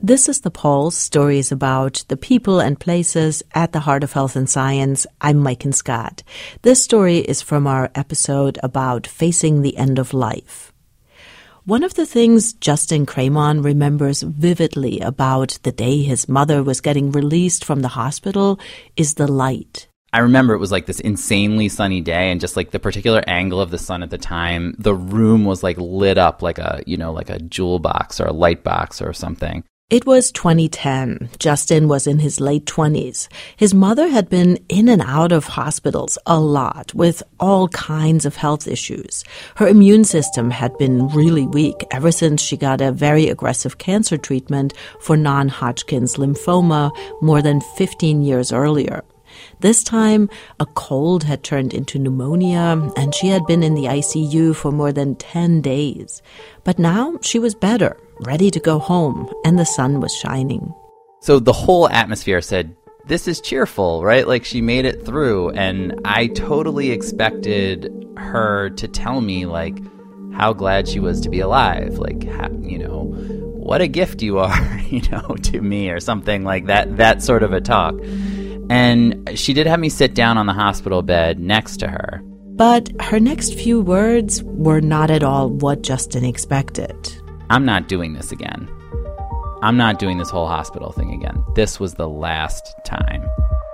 This is The Pulse, stories about the people and places at the heart of health and science. I'm Maiken Scott. This story is from our episode about facing the end of life. One of the things Justin Cremon remembers vividly about the day his mother was getting released from the hospital is the light. I remember it was like this insanely sunny day, and just like the particular angle of the sun at the time, the room was like lit up like a jewel box or a light box or something. It was 2010. Justin was in his late 20s. His mother had been in and out of hospitals a lot with all kinds of health issues. Her immune system had been really weak ever since she got a very aggressive cancer treatment for non-Hodgkin's lymphoma more than 15 years earlier. This time, a cold had turned into pneumonia, and she had been in the ICU for more than 10 days. But now she was better, ready to go home, and the sun was shining. So the whole atmosphere said, this is cheerful, right? Like she made it through, and I totally expected her to tell me, like, how glad she was to be alive, like, what a gift you are, to me, or something like that sort of a talk. And she did have me sit down on the hospital bed next to her. But her next few words were not at all what Justin expected. I'm not doing this again. I'm not doing this whole hospital thing again. This was the last time.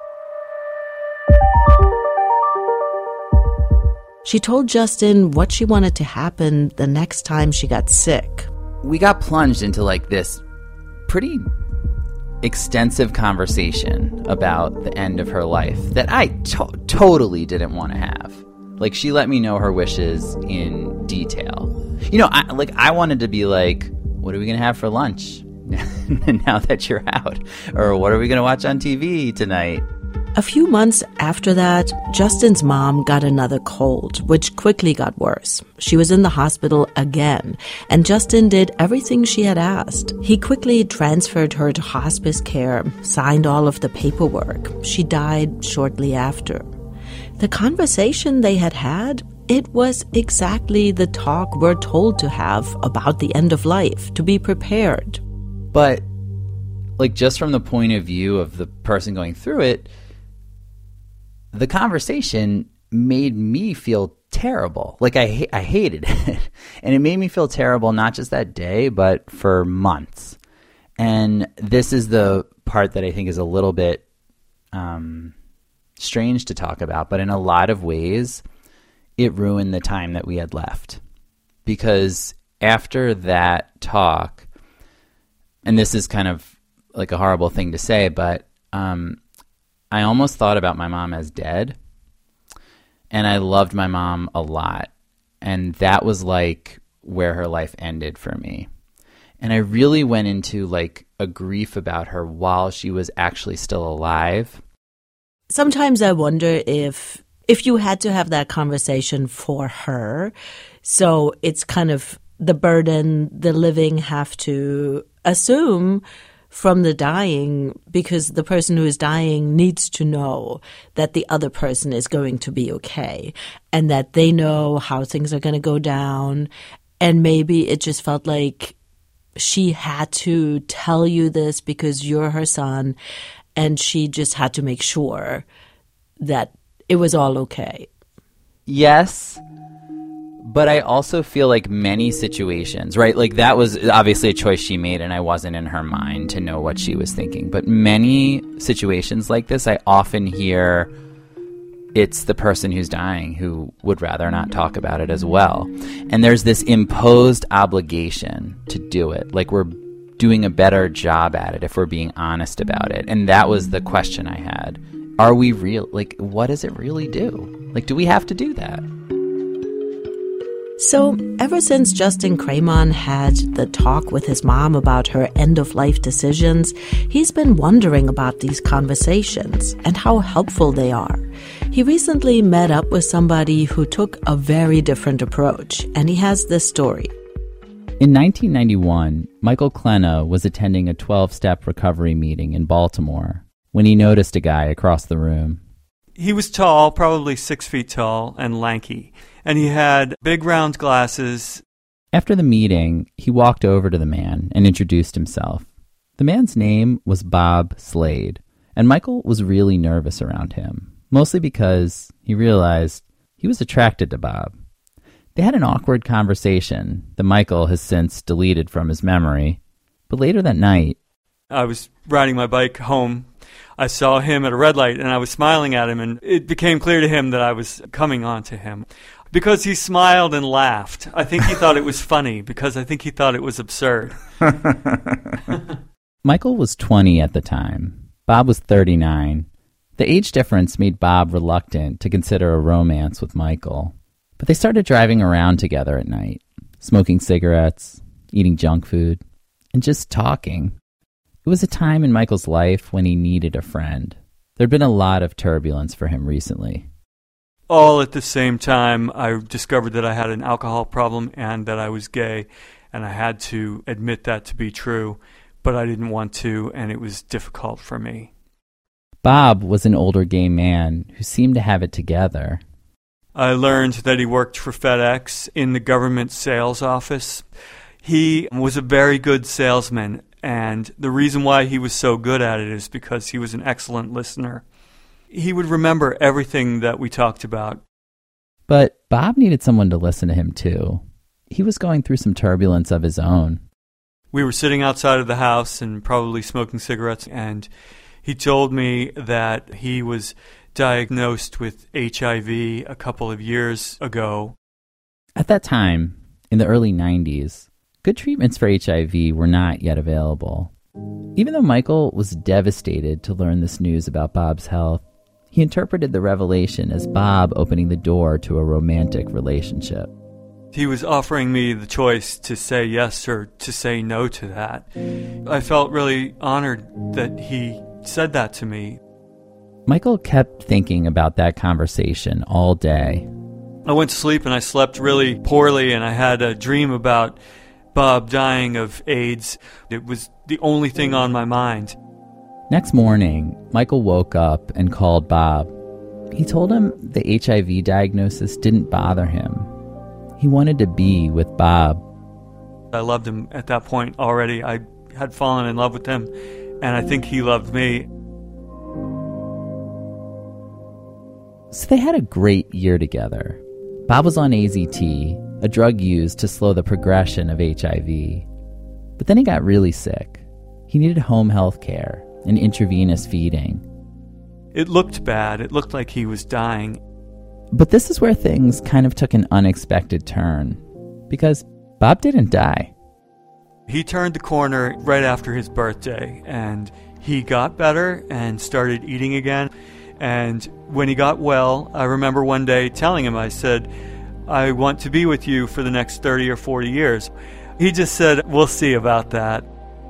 She told Justin what she wanted to happen the next time she got sick. We got plunged into like this pretty extensive conversation about the end of her life that I totally didn't want to have. Like, she let me know her wishes in detail. I wanted to be like, what are we going to have for lunch now that you're out? Or what are we going to watch on TV tonight? A few months after that, Justin's mom got another cold, which quickly got worse. She was in the hospital again, and Justin did everything she had asked. He quickly transferred her to hospice care, signed all of the paperwork. She died shortly after. The conversation they had, it was exactly the talk we're told to have about the end of life, to be prepared. But, like, just from the point of view of the person going through it, the conversation made me feel terrible. Like, I hated it. And it made me feel terrible not just that day, but for months. And this is the part that I think is a little bit strange to talk about. But in a lot of ways, it ruined the time that we had left. Because after that talk, and this is kind of like a horrible thing to say, but I almost thought about my mom as dead, and I loved my mom a lot, and that was like where her life ended for me. And I really went into like a grief about her while she was actually still alive. Sometimes I wonder if you had to have that conversation for her, so it's kind of the burden the living have to assume from the dying, because the person who is dying needs to know that the other person is going to be okay and that they know how things are going to go down. And maybe it just felt like she had to tell you this because you're her son, and she just had to make sure that it was all okay. Yes. But I also feel like many situations, right? Like, that was obviously a choice she made, and I wasn't in her mind to know what she was thinking. But many situations like this, I often hear it's the person who's dying who would rather not talk about it as well. And there's this imposed obligation to do it. Like, we're doing a better job at it if we're being honest about it. And that was the question I had. Are we real? Like, what does it really do? Like, do we have to do that? So, ever since Justin Cremon had the talk with his mom about her end-of-life decisions, he's been wondering about these conversations and how helpful they are. He recently met up with somebody who took a very different approach, and he has this story. In 1991, Michael Klena was attending a 12-step recovery meeting in Baltimore when he noticed a guy across the room. He was tall, probably 6 feet tall, and lanky. And he had big round glasses. After the meeting, he walked over to the man and introduced himself. The man's name was Bob Slade, and Michael was really nervous around him, mostly because he realized he was attracted to Bob. They had an awkward conversation that Michael has since deleted from his memory, but later that night, I was riding my bike home. I saw him at a red light, and I was smiling at him, and it became clear to him that I was coming on to him. Because he smiled and laughed. I think he thought it was funny, because I think he thought it was absurd. Michael was 20 at the time. Bob was 39. The age difference made Bob reluctant to consider a romance with Michael. But they started driving around together at night, smoking cigarettes, eating junk food, and just talking. It was a time in Michael's life when he needed a friend. There'd been a lot of turbulence for him recently. All at the same time, I discovered that I had an alcohol problem and that I was gay, and I had to admit that to be true, but I didn't want to, and it was difficult for me. Bob was an older gay man who seemed to have it together. I learned that he worked for FedEx in the government sales office. He was a very good salesman, and the reason why he was so good at it is because he was an excellent listener. He would remember everything that we talked about. But Bob needed someone to listen to him too. He was going through some turbulence of his own. We were sitting outside of the house and probably smoking cigarettes, and he told me that he was diagnosed with HIV a couple of years ago. At that time, in the early 90s, good treatments for HIV were not yet available. Even though Michael was devastated to learn this news about Bob's health, he interpreted the revelation as Bob opening the door to a romantic relationship. He was offering me the choice to say yes or to say no to that. I felt really honored that he said that to me. Michael kept thinking about that conversation all day. I went to sleep and I slept really poorly, and I had a dream about Bob dying of AIDS. It was the only thing on my mind. Next morning, Michael woke up and called Bob. He told him the HIV diagnosis didn't bother him. He wanted to be with Bob. I loved him at that point already. I had fallen in love with him, and I think he loved me. So they had a great year together. Bob was on AZT, a drug used to slow the progression of HIV. But then he got really sick. He needed home health care and intravenous feeding. It looked bad. It looked like he was dying. But this is where things kind of took an unexpected turn, because Bob didn't die. He turned the corner right after his birthday, and he got better and started eating again. And when he got well, I remember one day telling him, I said, I want to be with you for the next 30 or 40 years. He just said, we'll see about that.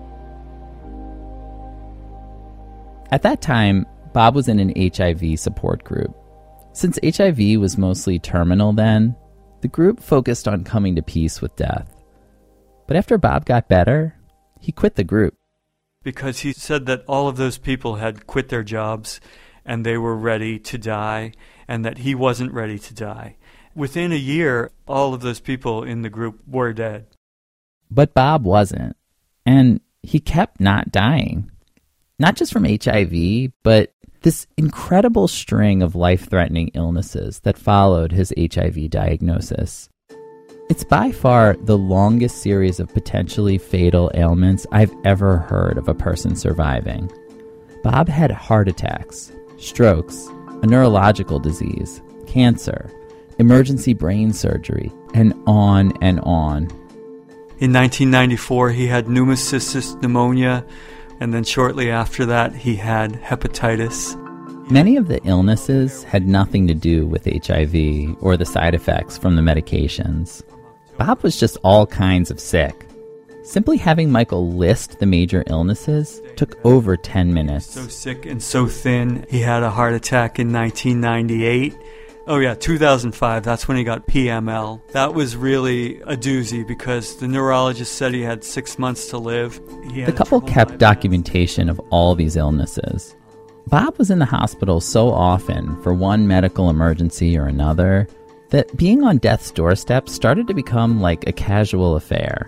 At that time, Bob was in an HIV support group. Since HIV was mostly terminal then, the group focused on coming to peace with death. But after Bob got better, he quit the group. Because he said that all of those people had quit their jobs and they were ready to die, and that he wasn't ready to die. Within a year, all of those people in the group were dead. But Bob wasn't, and he kept not dying. Not just from HIV, but this incredible string of life-threatening illnesses that followed his HIV diagnosis. It's by far the longest series of potentially fatal ailments I've ever heard of a person surviving. Bob had heart attacks, strokes, a neurological disease, cancer, emergency brain surgery, and on and on. In 1994, he had pneumocystis pneumonia, and then shortly after that, he had hepatitis. Many of the illnesses had nothing to do with HIV or the side effects from the medications. Bob was just all kinds of sick. Simply having Michael list the major illnesses took over 10 minutes. So sick and so thin. He had a heart attack in 1998. Oh yeah, 2005, that's when he got PML. That was really a doozy because the neurologist said he had 6 months to live. The couple kept documentation of all these illnesses. Bob was in the hospital so often for one medical emergency or another that being on death's doorstep started to become like a casual affair.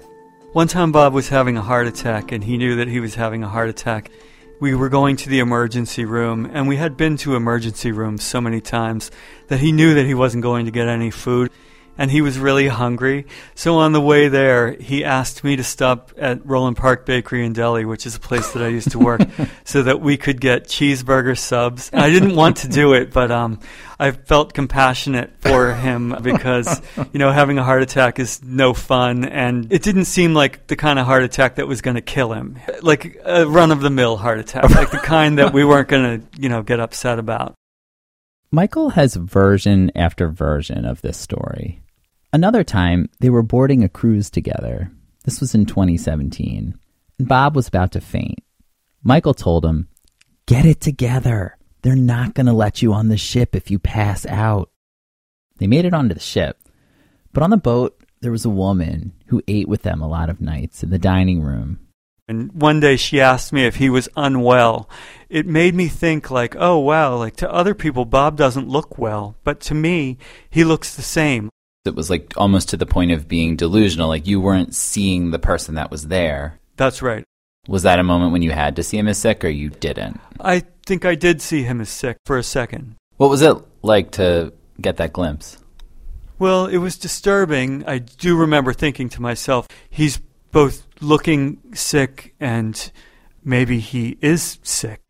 One time Bob was having a heart attack, and he knew that he was having a heart attack. We were going to the emergency room, and we had been to emergency rooms so many times that he knew that he wasn't going to get any food, and he was really hungry. So on the way there, he asked me to stop at Roland Park Bakery and Deli, which is a place that I used to work, so that we could get cheeseburger subs. I didn't want to do it, but I felt compassionate for him because, having a heart attack is no fun, and it didn't seem like the kind of heart attack that was going to kill him, like a run-of-the-mill heart attack, like the kind that we weren't going to, get upset about. Michael has version after version of this story. Another time, they were boarding a cruise together. This was in 2017, and Bob was about to faint. Michael told him, "Get it together. They're not going to let you on the ship if you pass out." They made it onto the ship, but on the boat, there was a woman who ate with them a lot of nights in the dining room. And one day she asked me if he was unwell. It made me think like, oh, wow, like to other people, Bob doesn't look well, but to me, he looks the same. It was like almost to the point of being delusional, like you weren't seeing the person that was there. That's right. Was that a moment when you had to see him as sick, or you didn't? I think I did see him as sick for a second. What was it like to get that glimpse? Well, it was disturbing. I do remember thinking to myself, he's both looking sick and maybe he is sick.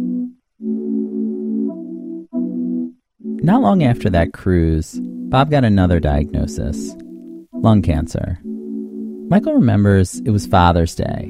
Not long after that cruise, Bob got another diagnosis, lung cancer. Michael remembers it was Father's Day,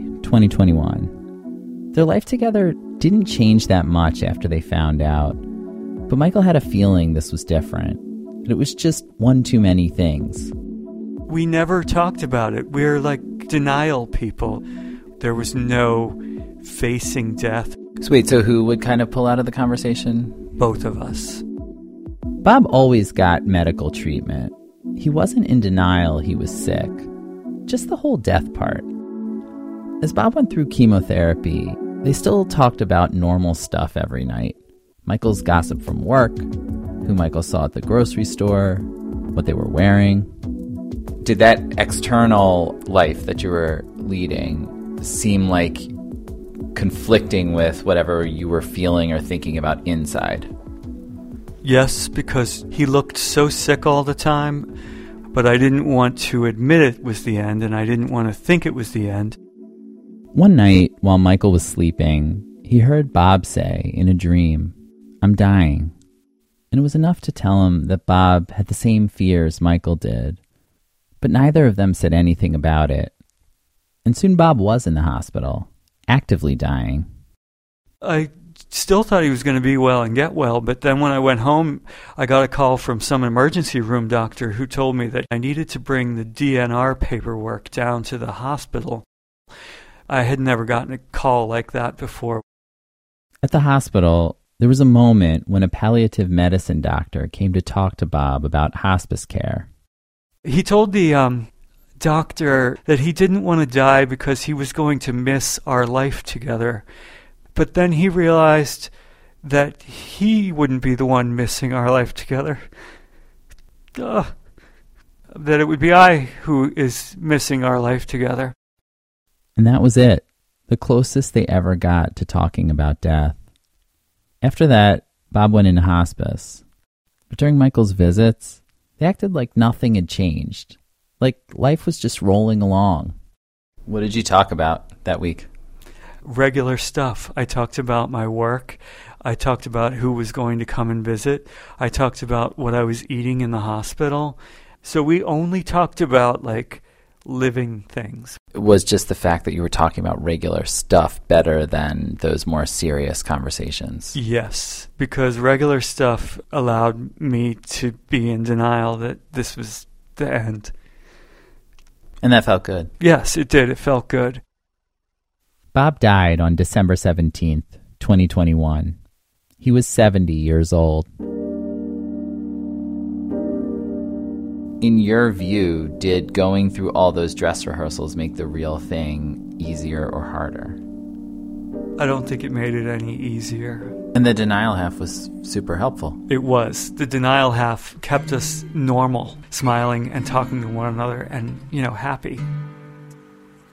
2021. Their life together didn't change that much after they found out, but Michael had a feeling this was different, that it was just one too many things. We never talked about it. We're like denial people. There was no facing death. So wait, so who would kind of pull out of the conversation? Both of us. Bob always got medical treatment. He wasn't in denial he was sick, just the whole death part. As Bob went through chemotherapy, they still talked about normal stuff every night. Michael's gossip from work, who Michael saw at the grocery store, what they were wearing. Did that external life that you were leading seem like conflicting with whatever you were feeling or thinking about inside? Yes, because he looked so sick all the time, but I didn't want to admit it was the end, and I didn't want to think it was the end. One night, while Michael was sleeping, he heard Bob say in a dream, "I'm dying." And it was enough to tell him that Bob had the same fears Michael did. But neither of them said anything about it. And soon Bob was in the hospital, actively dying. I still thought he was going to be well and get well, but then when I went home, I got a call from some emergency room doctor who told me that I needed to bring the DNR paperwork down to the hospital. I had never gotten a call like that before. At the hospital, there was a moment when a palliative medicine doctor came to talk to Bob about hospice care. He told the doctor that he didn't want to die because he was going to miss our life together. But then he realized that he wouldn't be the one missing our life together. That it would be I who is missing our life together. And that was it, the closest they ever got to talking about death. After that, Bob went into hospice. But during Michael's visits, they acted like nothing had changed, like life was just rolling along. What did you talk about that week? Regular stuff. I talked about my work. I talked about who was going to come and visit. I talked about what I was eating in the hospital. So we only talked about, like, living things. It was just the fact that you were talking about regular stuff better than those more serious conversations. Yes, because regular stuff allowed me to be in denial that this was the end. And that felt good. Yes, it did. It felt good. Bob died on December 17th, 2021. He was 70 years old. In your view, did going through all those dress rehearsals make the real thing easier or harder? I don't think it made it any easier. And the denial half was super helpful. It was. The denial half kept us normal, smiling and talking to one another and, happy.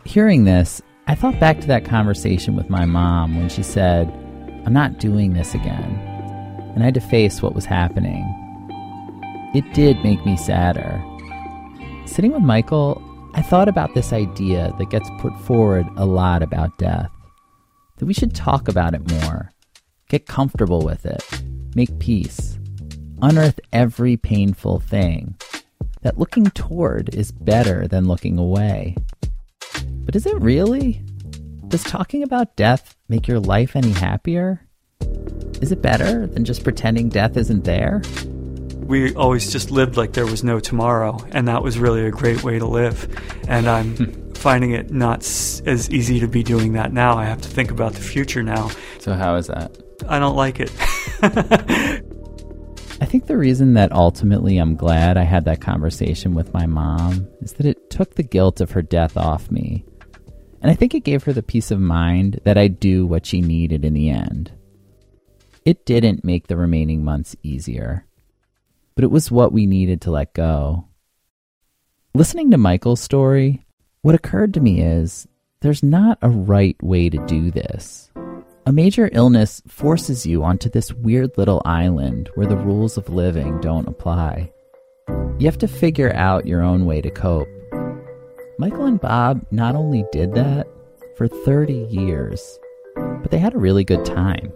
Hearing this, I thought back to that conversation with my mom when she said, "I'm not doing this again." And I had to face what was happening. It did make me sadder. Sitting with Michael, I thought about this idea that gets put forward a lot about death. That we should talk about it more, get comfortable with it, make peace, unearth every painful thing. That looking toward is better than looking away. But is it really? Does talking about death make your life any happier? Is it better than just pretending death isn't there? We always just lived like there was no tomorrow, and that was really a great way to live. And I'm finding it not as easy to be doing that now. I have to think about the future now. So how is that? I don't like it. I think the reason that ultimately I'm glad I had that conversation with my mom is that it took the guilt of her death off me. And I think it gave her the peace of mind that I'd do what she needed in the end. It didn't make the remaining months easier, but it was what we needed to let go. Listening to Michael's story, what occurred to me is there's not a right way to do this. A major illness forces you onto this weird little island where the rules of living don't apply. You have to figure out your own way to cope. Michael and Bob not only did that for 30 years, but they had a really good time.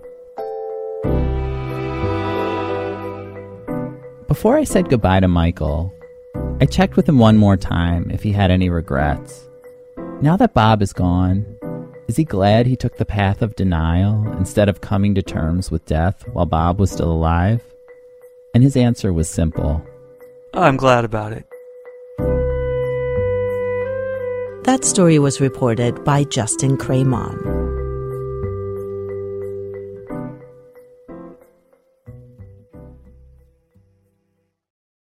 Before I said goodbye to Michael, I checked with him one more time if he had any regrets. Now that Bob is gone, is he glad he took the path of denial instead of coming to terms with death while Bob was still alive? And his answer was simple. I'm glad about it. That story was reported by Justin Cremon.